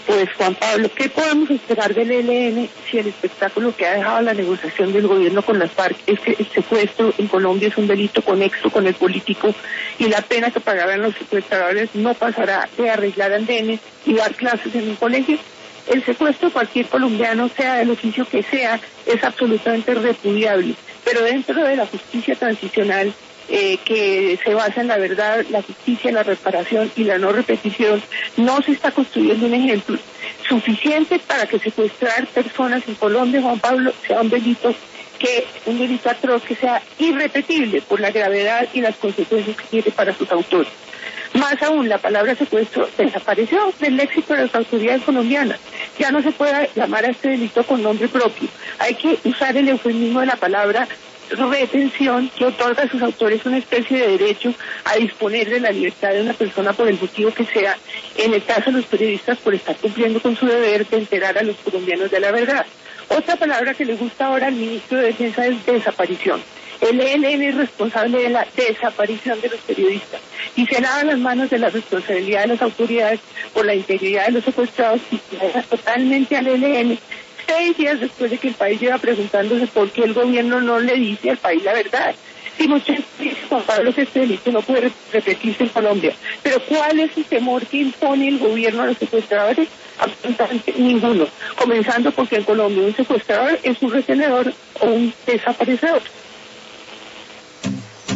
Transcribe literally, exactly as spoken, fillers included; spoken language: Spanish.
Pues Juan Pablo, ¿qué podemos esperar del E L N si el espectáculo que ha dejado la negociación del gobierno con las FARC es que el secuestro en Colombia es un delito conexo con el político y la pena que pagarán los secuestradores no pasará de arreglar andenes y dar clases en un colegio? El secuestro de cualquier colombiano, sea del oficio que sea, es absolutamente repudiable, pero dentro de la justicia transicional, Eh, que se basa en la verdad, la justicia, la reparación y la no repetición, no se está construyendo un ejemplo suficiente para que secuestrar personas en Colombia, Juan Pablo, sea un delito que un delito atroz que sea irrepetible por la gravedad y las consecuencias que tiene para sus autores. Más aún, la palabra secuestro desapareció del léxico de las autoridades colombianas. Ya no se puede llamar a este delito con nombre propio. Hay que usar el eufemismo de la palabra retención, que otorga a sus autores una especie de derecho a disponer de la libertad de una persona por el motivo que sea, en el caso de los periodistas por estar cumpliendo con su deber de enterar a los colombianos de la verdad. Otra palabra que le gusta ahora al ministro de Defensa es desaparición. El E L N es responsable de la desaparición de los periodistas y se lava las manos de la responsabilidad de las autoridades por la integridad de los secuestrados y se deja totalmente al E L N. Seis días después de que el país lleva preguntándose por qué el gobierno no le dice al país la verdad. Sí, muchos dicen, Juan Pablo, que este delito no puede repetirse en Colombia. Pero ¿cuál es el temor que impone el gobierno a los secuestradores? Absolutamente ninguno. Comenzando porque en Colombia un secuestrador es un retenedor o un desaparecedor.